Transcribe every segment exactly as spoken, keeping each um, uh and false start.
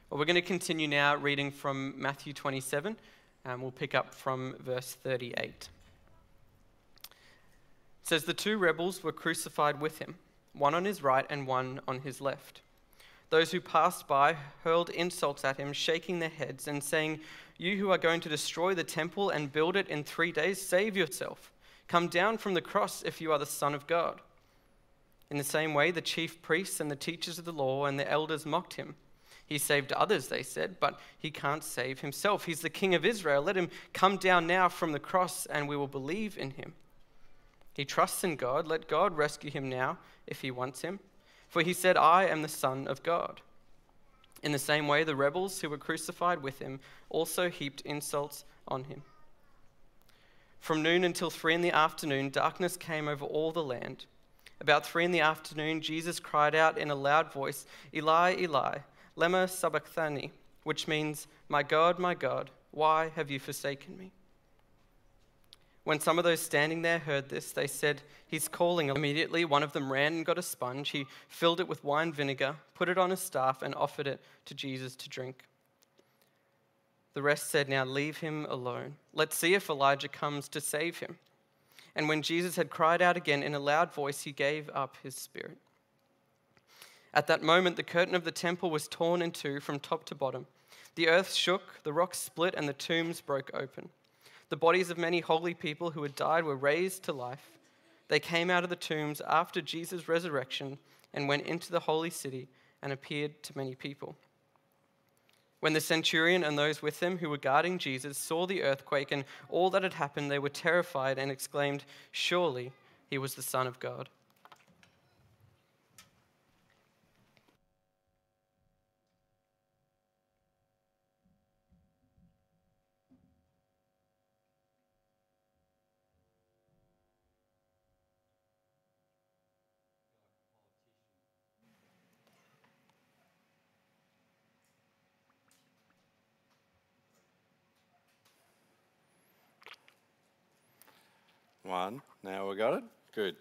Well, we're going to continue now reading from Matthew twenty-seven, and we'll pick up from verse thirty-eight. It says, "The two rebels were crucified with him, one on his right and one on his left. Those who passed by hurled insults at him, shaking their heads and saying, 'You who are going to destroy the temple and build it in three days, save yourself. Come down from the cross if you are the Son of God.' In the same way, the chief priests and the teachers of the law and the elders mocked him. 'He saved others,' they said, 'but he can't save himself. He's the King of Israel. Let him come down now from the cross and we will believe in him. He trusts in God. Let God rescue him now if he wants him. For he said, I am the Son of God.' In the same way, the rebels who were crucified with him also heaped insults on him. From noon until three in the afternoon, darkness came over all the land. About three in the afternoon, Jesus cried out in a loud voice, 'Eli, Eli, lema sabachthani,' which means, 'My God, my God, why have you forsaken me?' When some of those standing there heard this, they said, 'He's calling.' Immediately, one of them ran and got a sponge. He filled it with wine vinegar, put it on a staff, and offered it to Jesus to drink. The rest said, 'Now leave him alone. Let's see if Elijah comes to save him.' And when Jesus had cried out again in a loud voice, he gave up his spirit. At that moment, the curtain of the temple was torn in two from top to bottom. The earth shook, the rocks split, and the tombs broke open. The bodies of many holy people who had died were raised to life. They came out of the tombs after Jesus' resurrection and went into the holy city and appeared to many people. When the centurion and those with him who were guarding Jesus saw the earthquake and all that had happened, they were terrified and exclaimed, 'Surely he was the Son of God.'" One. Now we got it? Good.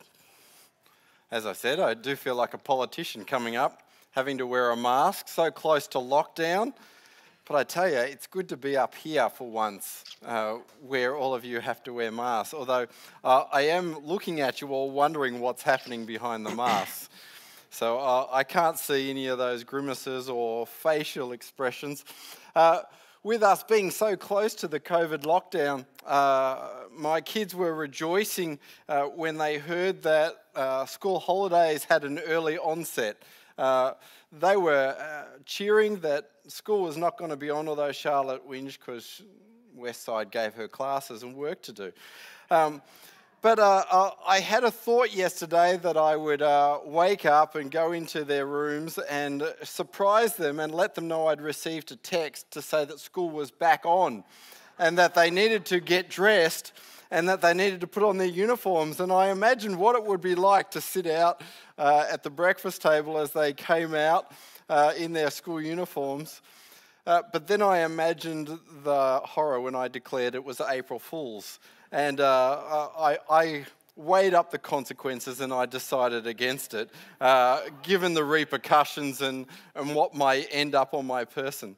As I said, I do feel like a politician coming up, having to wear a mask so close to lockdown. But I tell you, it's good to be up here for once, uh, where all of you have to wear masks. Although uh, I am looking at you all wondering what's happening behind the masks. So uh, I can't see any of those grimaces or facial expressions. Uh, With us being so close to the COVID lockdown, uh, my kids were rejoicing uh, when they heard that uh, school holidays had an early onset. Uh, they were uh, cheering that school was not going to be on, although Charlotte whinged because Westside gave her classes and work to do. Um, But uh, uh, I had a thought yesterday that I would uh, wake up and go into their rooms and surprise them and let them know I'd received a text to say that school was back on and that they needed to get dressed and that they needed to put on their uniforms. And I imagined what it would be like to sit out uh, at the breakfast table as they came out uh, in their school uniforms. Uh, but then I imagined the horror when I declared it was April Fool's. And uh, I, I weighed up the consequences and I decided against it, uh, given the repercussions and, and what might end up on my person.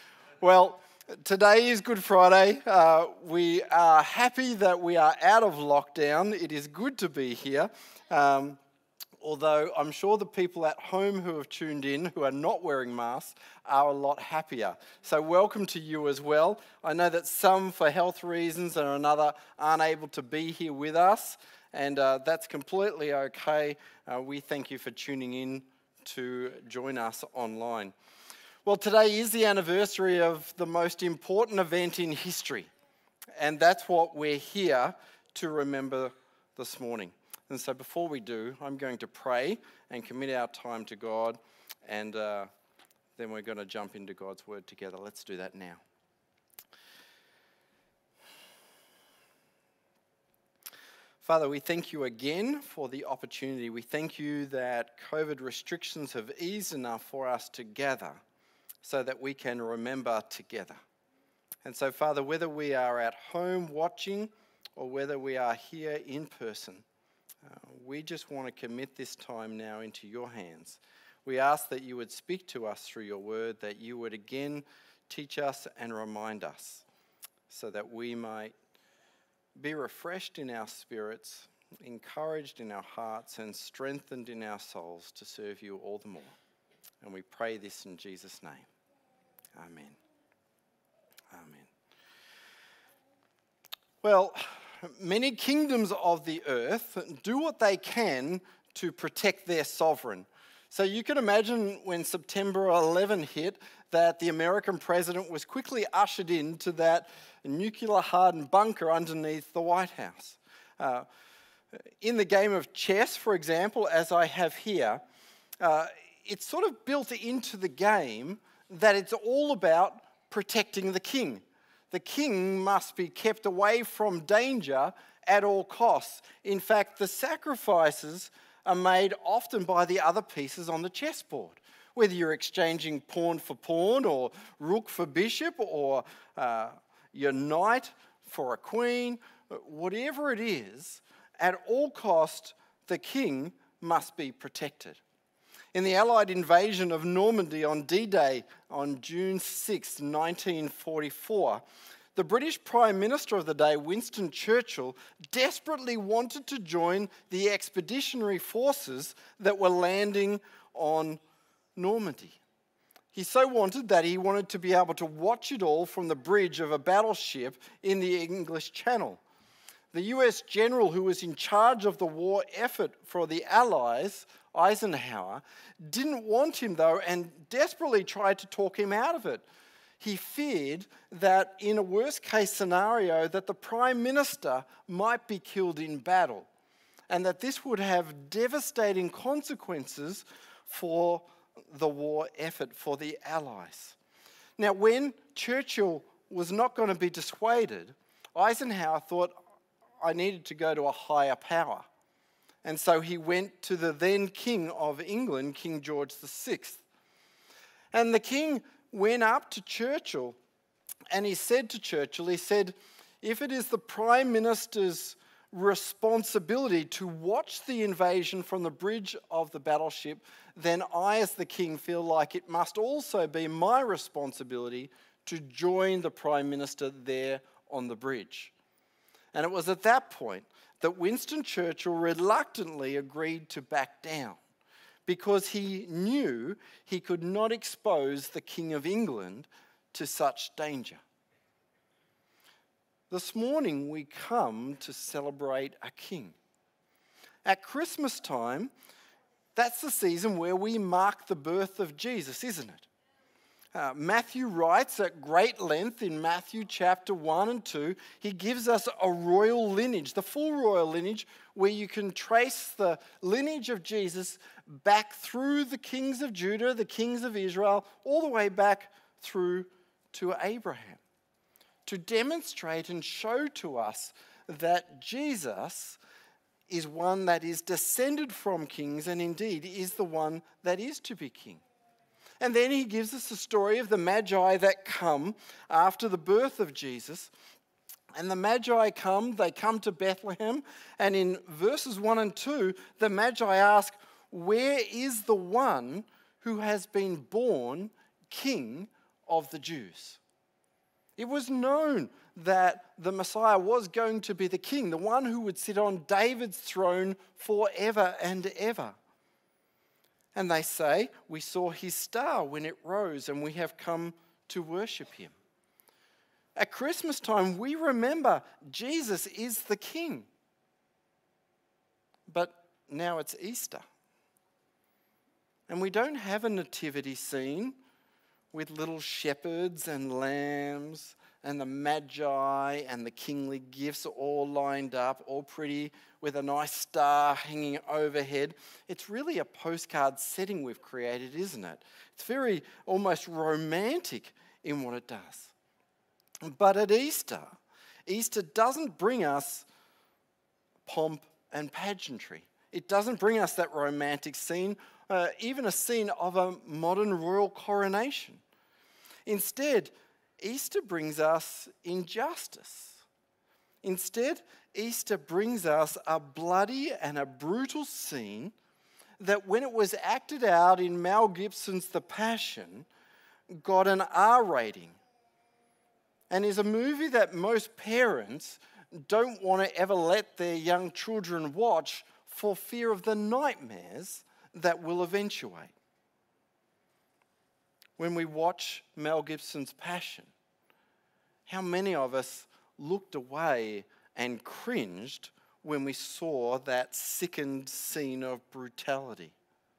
Well, today is Good Friday. Uh, we are happy that we are out of lockdown. It is good to be here. Um, Although I'm sure the people at home who have tuned in, who are not wearing masks, are a lot happier. So welcome to you as well. I know that some, for health reasons and another, aren't able to be here with us, and uh, that's completely okay. Uh, we thank you for tuning in to join us online. Well, today is the anniversary of the most important event in history, and that's what we're here to remember this morning. And so before we do, I'm going to pray and commit our time to God, and uh, then we're going to jump into God's word together. Let's do that now. Father, we thank you again for the opportunity. We thank you that COVID restrictions have eased enough for us to gather so that we can remember together. And so, Father, whether we are at home watching or whether we are here in person, Uh, we just want to commit this time now into your hands. We ask that you would speak to us through your word, that you would again teach us and remind us, so that we might be refreshed in our spirits, encouraged in our hearts, and strengthened in our souls to serve you all the more. And we pray this in Jesus' name. Amen. Amen. Well, many kingdoms of the earth do what they can to protect their sovereign. So you can imagine when September eleventh hit that the American president was quickly ushered into that nuclear-hardened bunker underneath the White House. Uh, in the game of chess, for example, as I have here, uh, it's sort of built into the game that it's all about protecting the king. The king must be kept away from danger at all costs. In fact, the sacrifices are made often by the other pieces on the chessboard. Whether you're exchanging pawn for pawn, or rook for bishop, or uh, your knight for a queen, whatever it is, at all cost, the king must be protected. In the Allied invasion of Normandy on D-Day on June sixth, nineteen forty-four, the British Prime Minister of the day, Winston Churchill, desperately wanted to join the expeditionary forces that were landing on Normandy. He so wanted that he wanted to be able to watch it all from the bridge of a battleship in the English Channel. The U S general who was in charge of the war effort for the Allies, Eisenhower, didn't want him though, and desperately tried to talk him out of it. He feared that in a worst case scenario that the Prime Minister might be killed in battle, and that this would have devastating consequences for the war effort for the Allies. Now, when Churchill was not going to be dissuaded, Eisenhower thought, I needed to go to a higher power. And so he went to the then King of England, King George the sixth. And the king went up to Churchill and he said to Churchill, he said, if it is the Prime Minister's responsibility to watch the invasion from the bridge of the battleship, then I as the king feel like it must also be my responsibility to join the Prime Minister there on the bridge. And it was at that point that Winston Churchill reluctantly agreed to back down, because he knew he could not expose the King of England to such danger. This morning we come to celebrate a king. At Christmas time, that's the season where we mark the birth of Jesus, isn't it? Uh, Matthew writes at great length in Matthew chapter one and two, he gives us a royal lineage, the full royal lineage, where you can trace the lineage of Jesus back through the kings of Judah, the kings of Israel, all the way back through to Abraham, to demonstrate and show to us that Jesus is one that is descended from kings, and indeed is the one that is to be king. And then he gives us the story of the Magi that come after the birth of Jesus. And the Magi come, they come to Bethlehem, and in verses one and two, the Magi ask, where is the one who has been born King of the Jews? It was known that the Messiah was going to be the king, the one who would sit on David's throne forever and ever. And they say, we saw his star when it rose, and we have come to worship him. At Christmas time, we remember Jesus is the king. But now it's Easter. And we don't have a nativity scene with little shepherds and lambs and the Magi and the kingly gifts all lined up, all pretty, with a nice star hanging overhead. It's really a postcard setting we've created, isn't it? It's very almost romantic in what it does. But at Easter, Easter doesn't bring us pomp and pageantry. It doesn't bring us that romantic scene, uh, even a scene of a modern royal coronation. Instead, Easter brings us injustice. Instead, Easter brings us a bloody and a brutal scene that when it was acted out in Mel Gibson's The Passion, got an R rating, and is a movie that most parents don't want to ever let their young children watch for fear of the nightmares that will eventuate. When we watch Mel Gibson's Passion, how many of us looked away and cringed when we saw that sickened scene of brutality?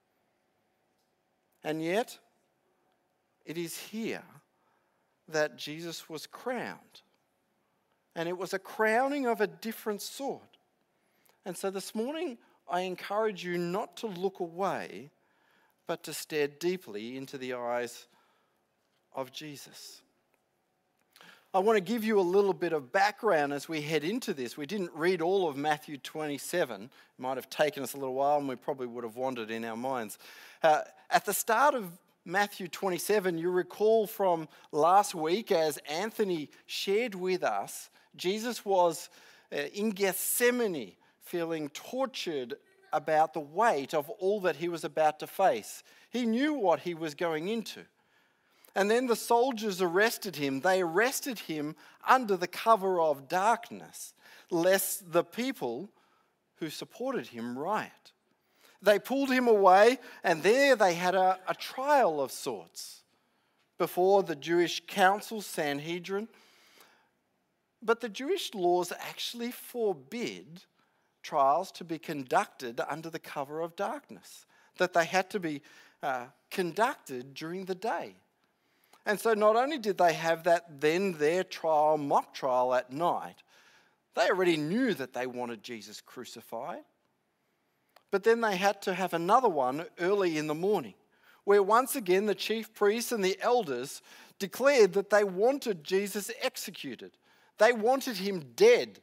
And yet, it is here that Jesus was crowned. And it was a crowning of a different sort. And so this morning, I encourage you not to look away, but to stare deeply into the eyes of Jesus. I want to give you a little bit of background as we head into this. We didn't read all of Matthew twenty-seven. It might have taken us a little while and we probably would have wandered in our minds. Uh, at the start of Matthew twenty-seven, you recall from last week as Anthony shared with us, Jesus was uh, in Gethsemane feeling tortured about the weight of all that he was about to face. He knew what he was going into. And then the soldiers arrested him. They arrested him under the cover of darkness, lest the people who supported him riot. They pulled him away, and there they had a, a trial of sorts before the Jewish council, Sanhedrin. But the Jewish laws actually forbid trials to be conducted under the cover of darkness, that they had to be uh, conducted during the day. And so not only did they have that then their trial, mock trial at night, they already knew that they wanted Jesus crucified. But then they had to have another one early in the morning, where once again the chief priests and the elders declared that they wanted Jesus executed. They wanted him dead.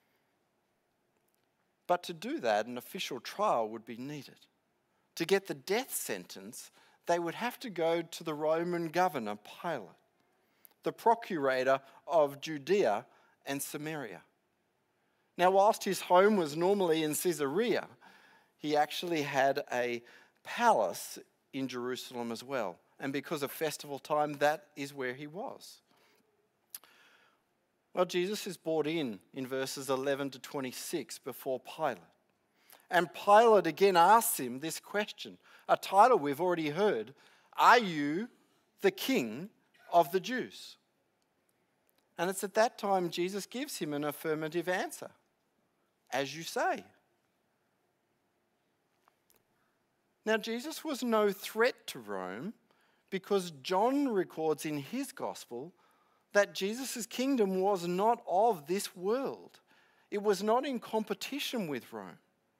But to do that, an official trial would be needed. To get the death sentence, they would have to go to the Roman governor, Pilate, the procurator of Judea and Samaria. Now, whilst his home was normally in Caesarea, he actually had a palace in Jerusalem as well. And because of festival time, that is where he was. Well, Jesus is brought in in verses eleven to twenty-six before Pilate. And Pilate again asks him this question, a title we've already heard: are you the king of the Jews? And it's at that time Jesus gives him an affirmative answer: as you say. Now, Jesus was no threat to Rome, because John records in his gospel that Jesus' kingdom was not of this world. It was not in competition with Rome.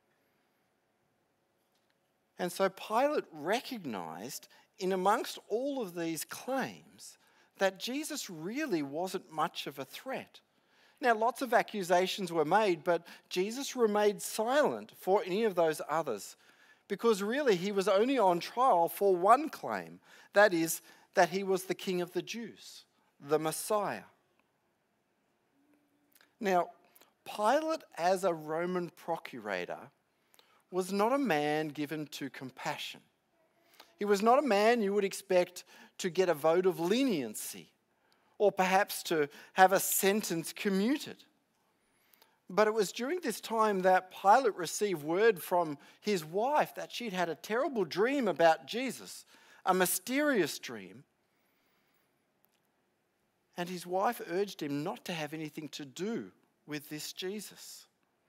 And so Pilate recognized in amongst all of these claims that Jesus really wasn't much of a threat. Now, lots of accusations were made, but Jesus remained silent for any of those others, because really he was only on trial for one claim, that is, that he was the King of the Jews, the Messiah. Now, Pilate, as a Roman procurator, was not a man given to compassion. He was not a man you would expect to get a vote of leniency, or perhaps to have a sentence commuted. But it was during this time that Pilate received word from his wife that she'd had a terrible dream about Jesus, a mysterious dream. And his wife urged him not to have anything to do with this Jesus.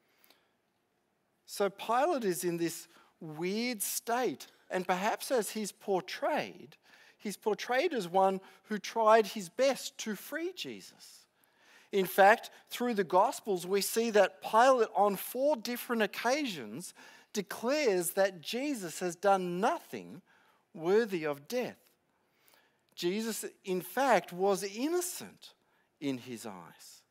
So Pilate is in this weird state, and perhaps as he's portrayed, he's portrayed as one who tried his best to free Jesus. In fact, through the Gospels, we see that Pilate on four different occasions declares that Jesus has done nothing worthy of death. Jesus, in fact, was innocent in his eyes.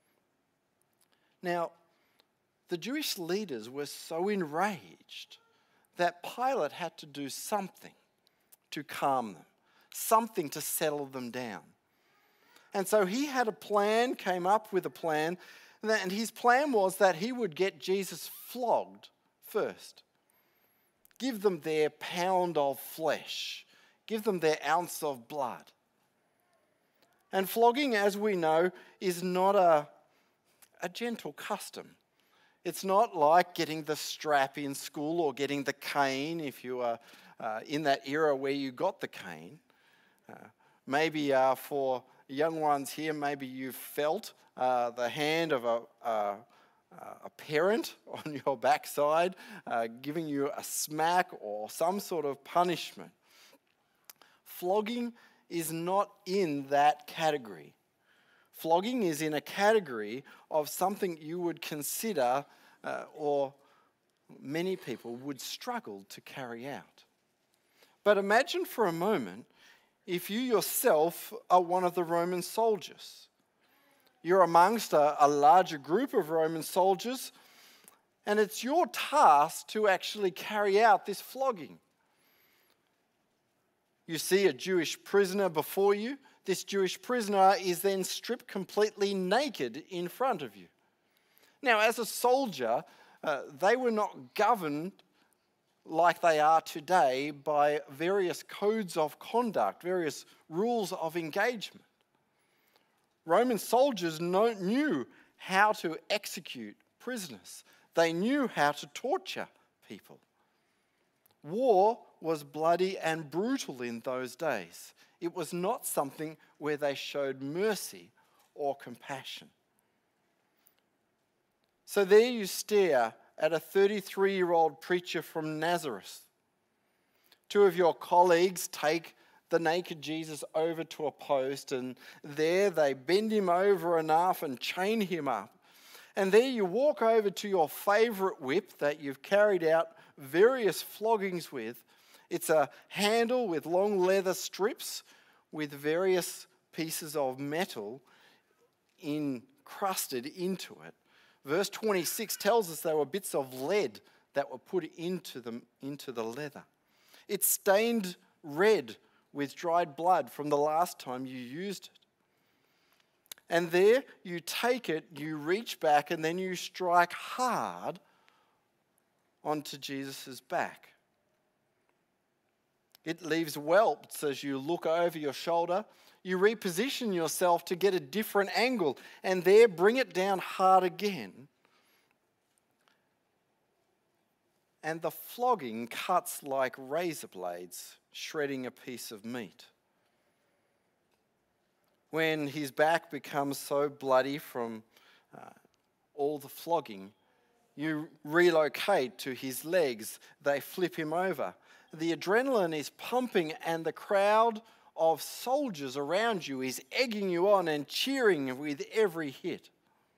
Now, the Jewish leaders were so enraged that Pilate had to do something to calm them, something to settle them down. And so he had a plan, came up with a plan, and his plan was that he would get Jesus flogged first. Give them their pound of flesh. Give them their ounce of blood. And flogging, as we know, is not a, a gentle custom. It's not like getting the strap in school or getting the cane if you are uh, in that era where you got the cane. Uh, maybe uh, for young ones here, maybe you've felt uh, the hand of a, a, a parent on your backside uh, giving you a smack or some sort of punishment. Flogging is not in that category. Flogging is in a category of something you would consider uh, or many people would struggle to carry out. But imagine for a moment if you yourself are one of the Roman soldiers. You're amongst a, a larger group of Roman soldiers, and it's your task to actually carry out this flogging. You see a Jewish prisoner before you. This Jewish prisoner is then stripped completely naked in front of you. Now, as a soldier, uh, they were not governed like they are today by various codes of conduct, various rules of engagement. Roman soldiers know, knew how to execute prisoners. They knew how to torture people. War was bloody and brutal in those days. It was not something where they showed mercy or compassion. So there you stare at a thirty-three-year-old preacher from Nazareth. Two of your colleagues take the naked Jesus over to a post, and there they bend him over enough and chain him up. And there you walk over to your favourite whip that you've carried out various floggings with. It's a handle with long leather strips with various pieces of metal encrusted into it. Verse twenty-six tells us there were bits of lead that were put into the, into the leather. It's stained red with dried blood from the last time you used it. And there you take it, you reach back, and then you strike hard onto Jesus' back. It leaves whelps as you look over your shoulder. You reposition yourself to get a different angle, and there bring it down hard again. And the flogging cuts like razor blades, shredding a piece of meat. When his back becomes so bloody from uh, all the flogging, you relocate to his legs. They flip him over. The adrenaline is pumping, and the crowd of soldiers around you is egging you on and cheering with every hit.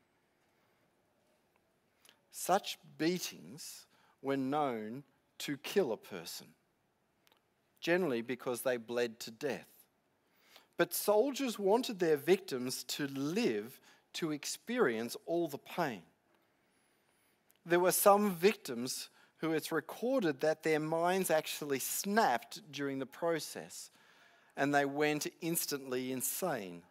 Such beatings were known to kill a person, generally because they bled to death. But soldiers wanted their victims to live to experience all the pain. There were some victims who it's recorded that their minds actually snapped during the process and they went instantly insane.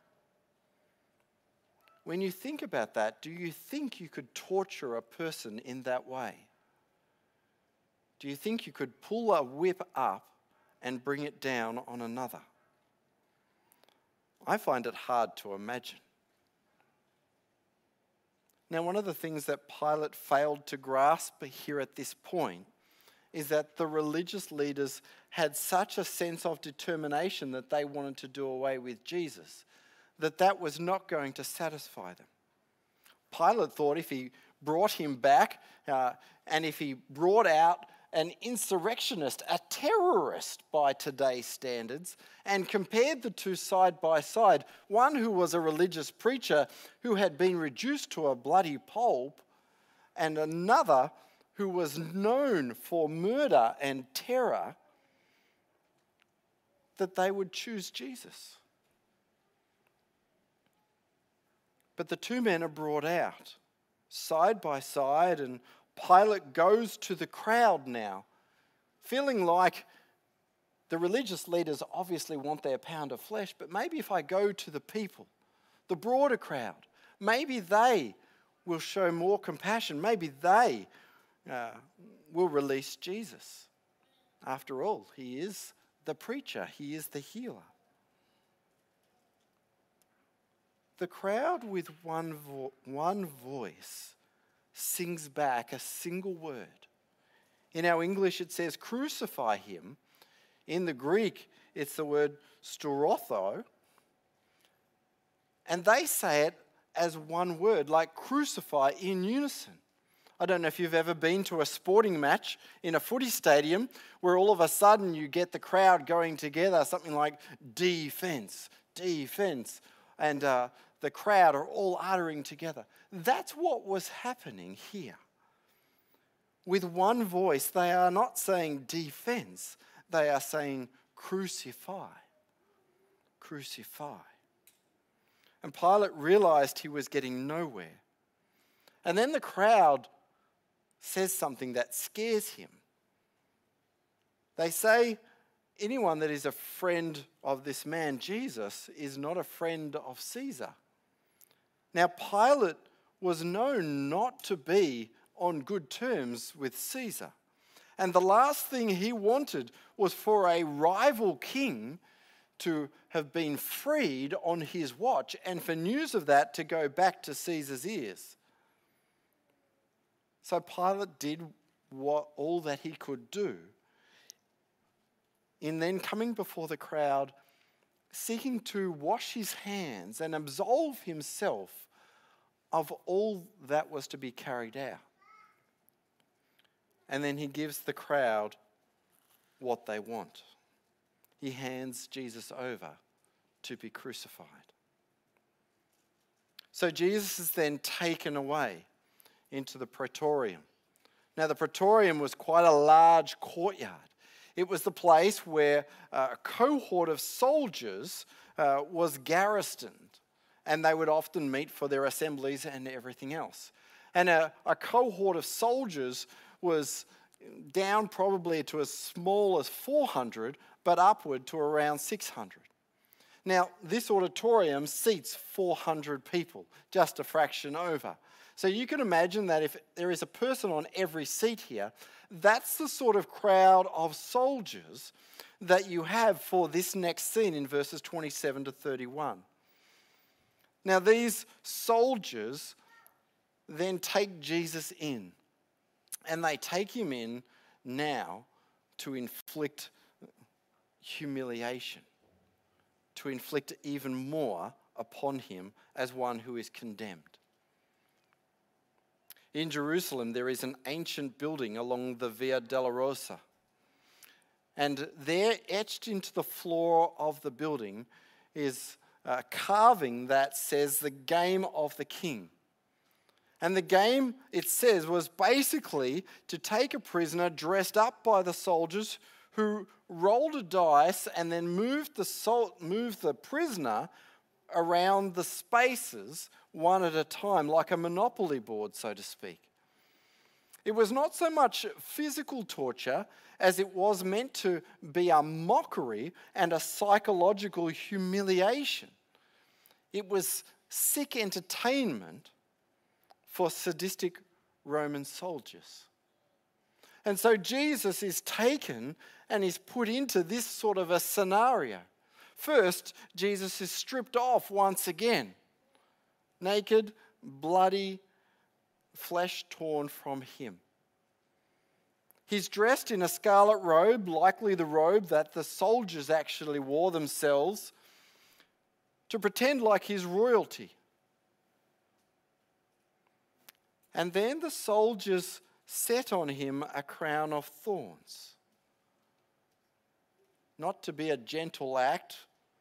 When you think about that, do you think you could torture a person in that way? Do you think you could pull a whip up and bring it down on another? I find it hard to imagine. Now, one of the things that Pilate failed to grasp here at this point is that the religious leaders had such a sense of determination that they wanted to do away with Jesus, that that was not going to satisfy them. Pilate thought if he brought him back uh, and if he brought out an insurrectionist, a terrorist by today's standards, and compared the two side by side, one who was a religious preacher who had been reduced to a bloody pulp, and another who was known for murder and terror, that they would choose Jesus. But the two men are brought out side by side, and Pilate goes to the crowd now, feeling like the religious leaders obviously want their pound of flesh, but maybe if I go to the people, the broader crowd, maybe they will show more compassion. Maybe they uh, will release Jesus. After all, he is the preacher, he is the healer. The crowd with one, vo- one voice sings back a single word. In our English it says crucify him. In the Greek it's the word staurothoi. And they say it as one word, like crucify, in unison. I don't know if you've ever been to a sporting match in a footy stadium where all of a sudden you get the crowd going together, something like defense, defense, and uh, the crowd are all uttering together. That's what was happening here. With one voice, they are not saying defense, they are saying crucify, crucify. And Pilate realized he was getting nowhere. And then the crowd says something that scares him. They say anyone that is a friend of this man, Jesus, is not a friend of Caesar. Now, Pilate was known not to be on good terms with Caesar. And the last thing he wanted was for a rival king to have been freed on his watch and for news of that to go back to Caesar's ears. So Pilate did what, all that he could do in then coming before the crowd, seeking to wash his hands and absolve himself of all that was to be carried out. And then he gives the crowd what they want. He hands Jesus over to be crucified. So Jesus is then taken away into the praetorium. Now, the praetorium was quite a large courtyard. It was the place where a cohort of soldiers uh, was garrisoned, and they would often meet for their assemblies and everything else. And a, a cohort of soldiers was down probably to as small as four hundred, but upward to around six hundred. Now, this auditorium seats four hundred people, just a fraction over. So you can imagine that if there is a person on every seat here, that's the sort of crowd of soldiers that you have for this next scene in verses twenty-seven to thirty-one. Now, these soldiers then take Jesus in, and they take him in now to inflict humiliation, to inflict even more upon him as one who is condemned. In Jerusalem, there is an ancient building along the Via Dolorosa. And there, etched into the floor of the building, is a carving that says the game of the king. And the game, it says, was basically to take a prisoner dressed up by the soldiers who rolled a dice and then moved the, sol- moved the prisoner around the spaces one at a time, like a monopoly board, so to speak. It was not so much physical torture as it was meant to be a mockery and a psychological humiliation. It was sick entertainment for sadistic Roman soldiers. And so Jesus is taken and is put into this sort of a scenario. First, Jesus is stripped off once again. Naked, bloody, flesh torn from him. He's dressed in a scarlet robe, likely the robe that the soldiers actually wore themselves, to pretend like he's royalty. And then the soldiers set on him a crown of thorns. Not to be a gentle act.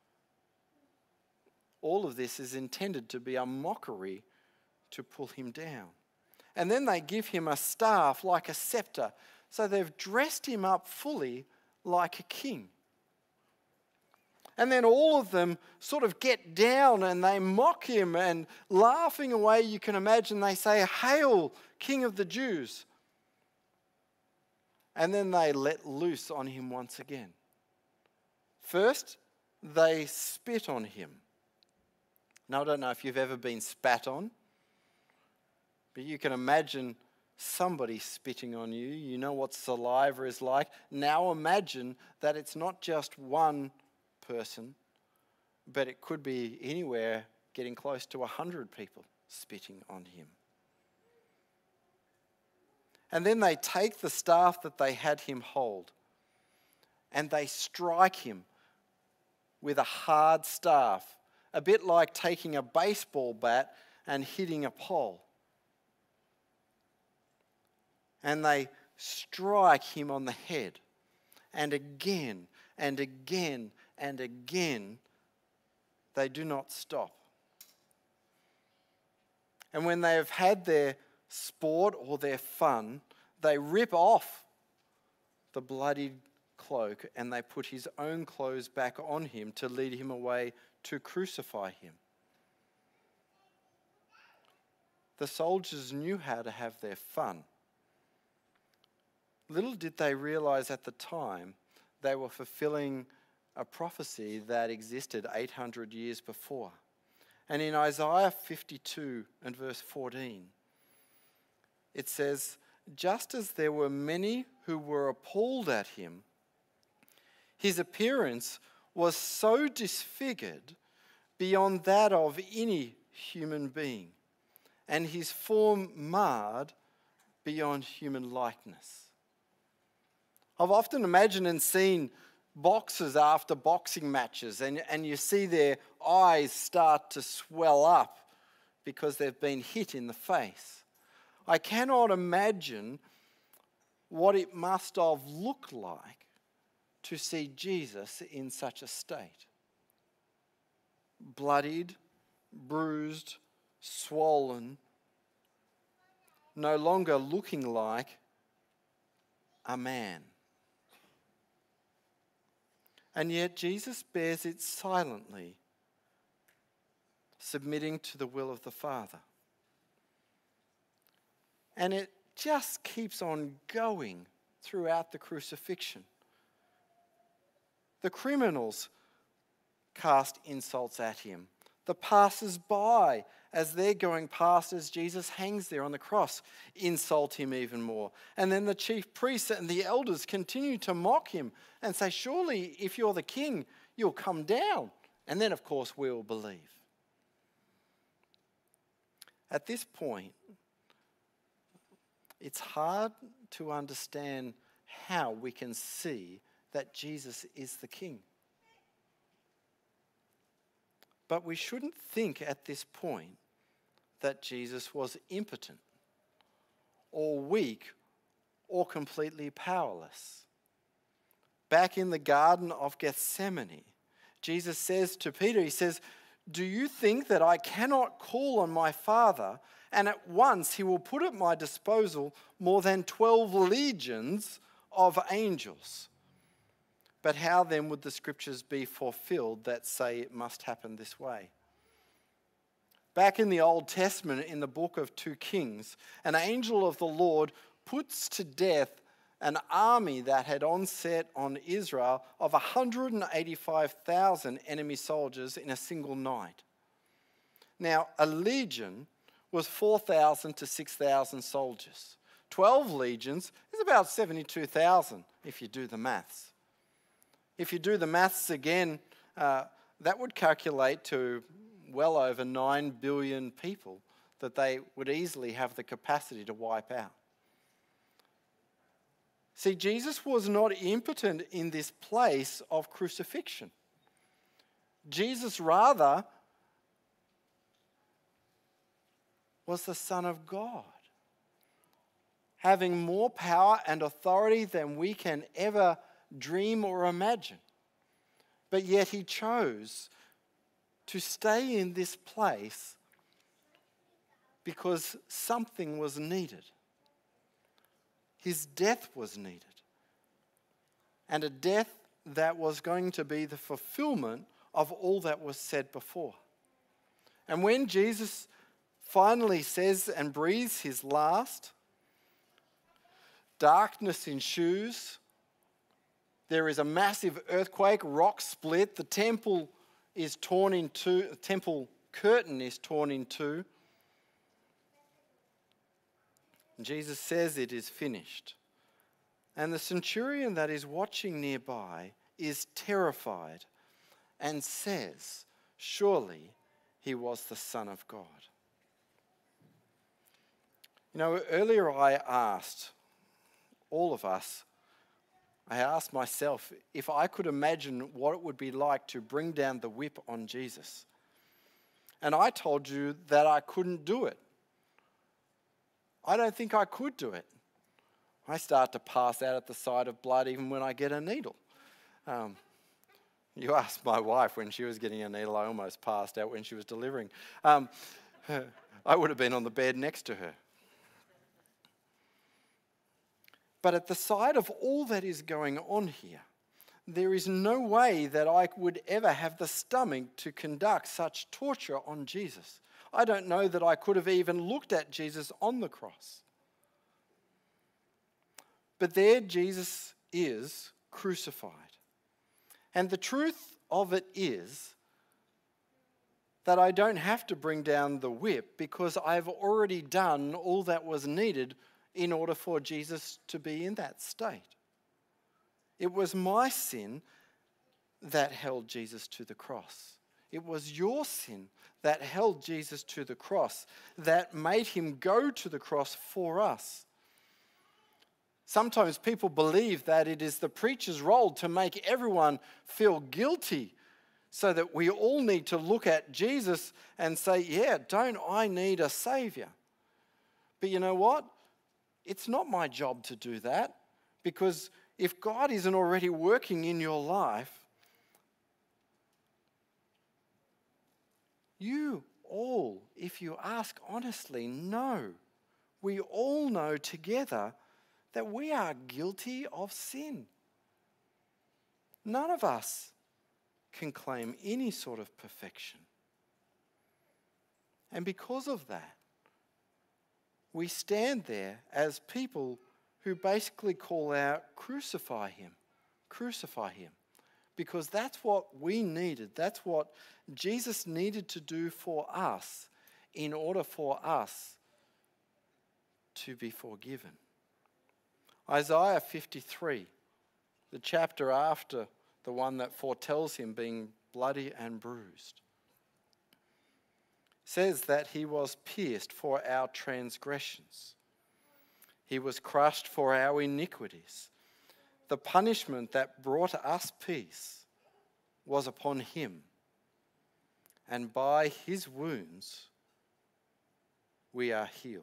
All of this is intended to be a mockery to pull him down. And then they give him a staff like a scepter. So they've dressed him up fully like a king. And then all of them sort of get down and they mock him, and laughing away, you can imagine they say, "Hail, King of the Jews." And then they let loose on him once again. First, they spit on him. Now, I don't know if you've ever been spat on, but you can imagine somebody spitting on you. You know what saliva is like. Now imagine that it's not just one person, but it could be anywhere getting close to a hundred people spitting on him. And then they take the staff that they had him hold and they strike him with a hard staff, a bit like taking a baseball bat and hitting a pole. And they strike him on the head. And again and again and again, they do not stop. And when they have had their sport or their fun, they rip off the bloodied cloak and they put his own clothes back on him to lead him away to crucify him. The soldiers knew how to have their fun. Little did they realize at the time they were fulfilling a prophecy that existed eight hundred years before. And in Isaiah fifty-two and verse fourteen, it says, "Just as there were many who were appalled at him, his appearance was so disfigured beyond that of any human being, and his form marred beyond human likeness." I've often imagined and seen boxers after boxing matches, and, and you see their eyes start to swell up because they've been hit in the face. I cannot imagine what it must have looked like to see Jesus in such a state. Bloodied, bruised, swollen, no longer looking like a man. And yet Jesus bears it silently, submitting to the will of the Father. And it just keeps on going throughout the crucifixion. The criminals cast insults at him. The passers-by, as they're going past as Jesus hangs there on the cross, insult him even more. And then the chief priests and the elders continue to mock him and say, "Surely if you're the king, you'll come down." And then, of course, we'll believe. At this point, it's hard to understand how we can see that Jesus is the king. But we shouldn't think at this point that Jesus was impotent or weak or completely powerless. Back in the Garden of Gethsemane, Jesus says to Peter, he says, "Do you think that I cannot call on my Father, and at once he will put at my disposal more than twelve legions of angels? But how then would the scriptures be fulfilled that say it must happen this way?" Back in the Old Testament, in the book of two Kings, an angel of the Lord puts to death an army that had onset on Israel of one hundred eighty-five thousand enemy soldiers in a single night. Now, a legion was four thousand to six thousand soldiers. twelve legions is about seventy-two thousand if you do the maths. If you do the maths again, uh, that would calculate to well over nine billion people that they would easily have the capacity to wipe out. See, Jesus was not impotent in this place of crucifixion. Jesus rather was the Son of God, having more power and authority than we can ever dream or imagine. But yet he chose to stay in this place because something was needed. His death was needed. And a death that was going to be the fulfillment of all that was said before. And when Jesus finally says and breathes his last, darkness ensues. There is a massive earthquake, rocks split, the temple is torn in two, the temple curtain is torn in two. Jesus says it is finished. And the centurion that is watching nearby is terrified and says, surely he was the Son of God. You know, earlier I asked all of us, I asked myself if I could imagine what it would be like to bring down the whip on Jesus. And I told you that I couldn't do it. I don't think I could do it. I start to pass out at the sight of blood even when I get a needle. Um, you asked my wife when she was getting a needle, I almost passed out when she was delivering. Um, I would have been on the bed next to her. But at the sight of all that is going on here, there is no way that I would ever have the stomach to conduct such torture on Jesus. I don't know that I could have even looked at Jesus on the cross. But there Jesus is crucified. And the truth of it is that I don't have to bring down the whip because I've already done all that was needed in order for Jesus to be in that state. It was my sin that held Jesus to the cross. It was your sin that held Jesus to the cross, that made him go to the cross for us. Sometimes people believe that it is the preacher's role to make everyone feel guilty so that we all need to look at Jesus and say, yeah, don't I need a Savior? But you know what? It's not my job to do that, because if God isn't already working in your life, you all, if you ask honestly, know, we all know together that we are guilty of sin. None of us can claim any sort of perfection. And because of that, we stand there as people who basically call out, crucify him, crucify him. Because that's what we needed. That's what Jesus needed to do for us in order for us to be forgiven. Isaiah fifty-three, the chapter after the one that foretells him being bloody and bruised, says that he was pierced for our transgressions. He was crushed for our iniquities. The punishment that brought us peace was upon him, and by his wounds we are healed.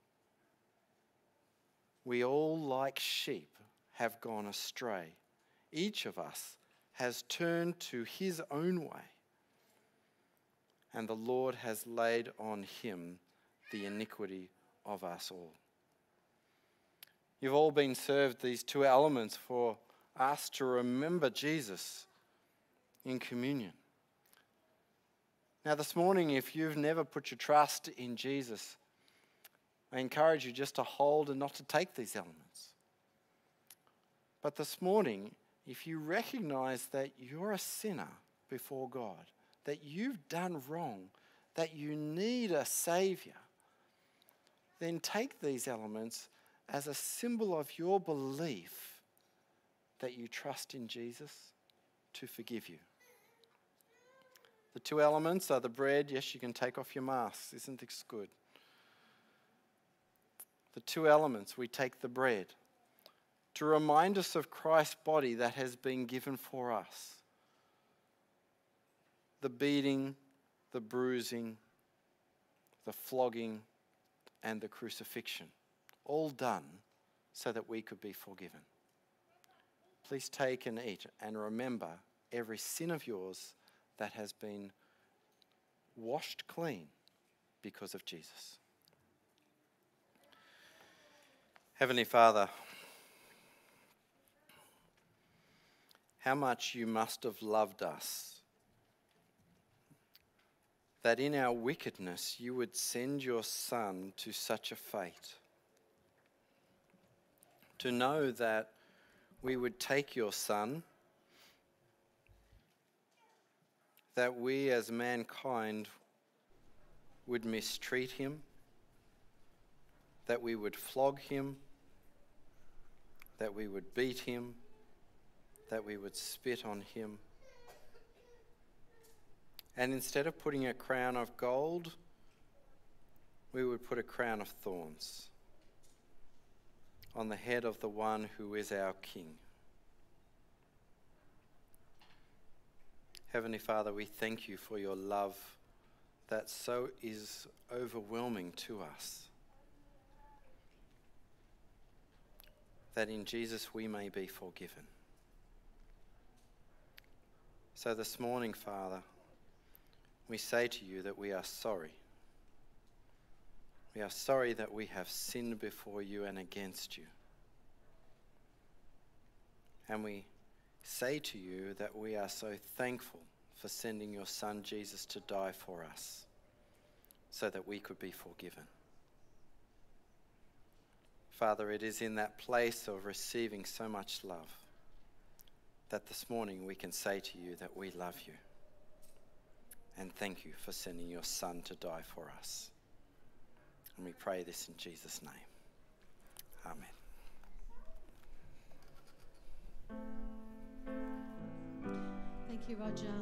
We all, like sheep, have gone astray. Each of us has turned to his own way, and the Lord has laid on him the iniquity of us all. You've all been served these two elements for us to remember Jesus in communion. Now this morning, if you've never put your trust in Jesus, I encourage you just to hold and not to take these elements. But this morning, if you recognize that you're a sinner before God, that you've done wrong, that you need a Savior, then take these elements as a symbol of your belief that you trust in Jesus to forgive you. The two elements are the bread. Yes, you can take off your masks. Isn't this good? The two elements, we take the bread to remind us of Christ's body that has been given for us. The beating, the bruising, the flogging, and the crucifixion, all done so that we could be forgiven. Please take and eat and remember every sin of yours that has been washed clean because of Jesus. Heavenly Father, how much you must have loved us, that in our wickedness you would send your Son to such a fate. To know that we would take your Son, that we as mankind would mistreat him, that we would flog him, that we would beat him, that we would spit on him. And instead of putting a crown of gold, we would put a crown of thorns on the head of the one who is our King. Heavenly Father, we thank you for your love that so is overwhelming to us, that in Jesus we may be forgiven. So this morning, Father, we say to you that we are sorry. We are sorry that we have sinned before you and against you. And we say to you that we are so thankful for sending your Son Jesus to die for us so that we could be forgiven. Father, it is in that place of receiving so much love that this morning we can say to you that we love you and thank you for sending your Son to die for us. And we pray this in Jesus' name. Amen. Thank you, Roger.